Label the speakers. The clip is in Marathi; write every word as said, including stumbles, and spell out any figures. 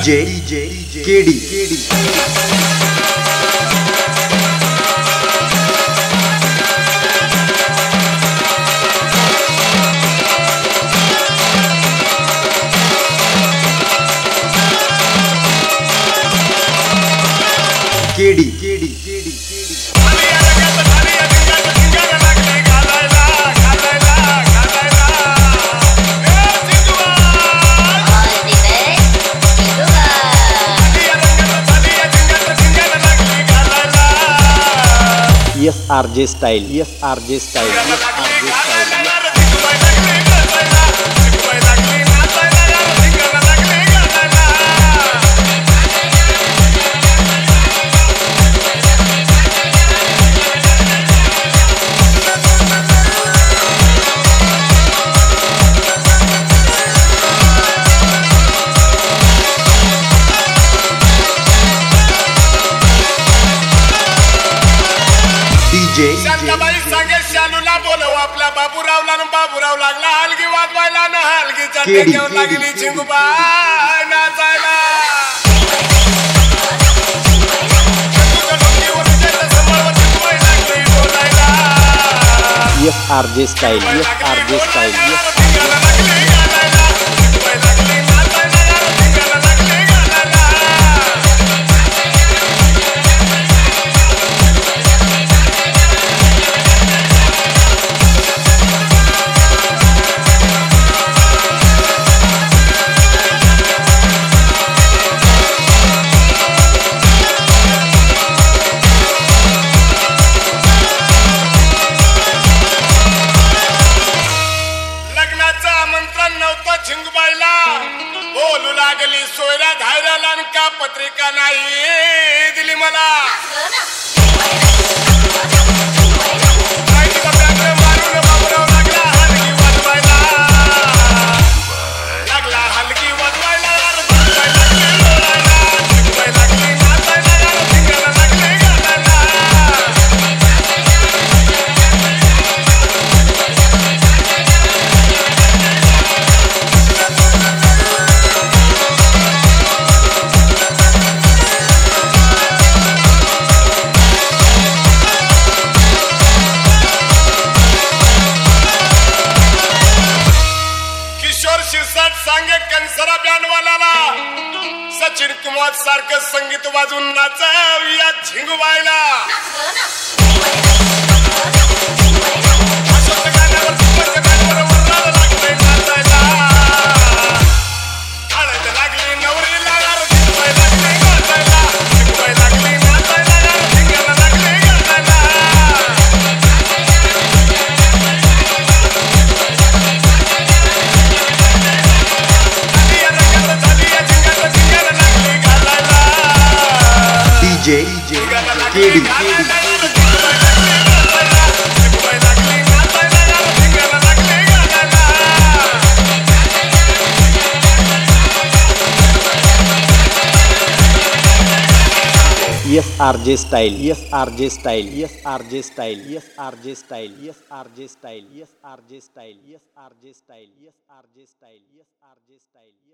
Speaker 1: DJ DJ KD KD KD KD KD
Speaker 2: S R J style S R J style S R J style
Speaker 3: Shantabai सांगे शालूला बोलव आपला बाबूरावला न बाबूराव लागला हलगी वाजवायला न हलगीच्या टेक्यावर लागली चिंगूबाई नाचायला
Speaker 2: S R J style S R J style S
Speaker 3: झिंगबाईला बोलू लागली सोयऱ्या धायला का पत्रिका नाही दिली मला मारून बाबूराव लागला हलगी वाजवायला लागला हलगी वाजवायला लागली नाचायला धिंगायला लागले गाण्याला सांगे कनसरा बँडवाल्याला सचिन कुमार सारखं संगीत वाजून नाचावूया झिंगूबाईला हळद लागली नवरीला झिंगूबाई लागली नाचायला झिंगूबाई लागली नाचायला झिंगायला लागली गाण्याला
Speaker 1: DJ KD
Speaker 2: S R J style S R J style S R J style S R J style S R J style S R J style S R J style S R J style S R J style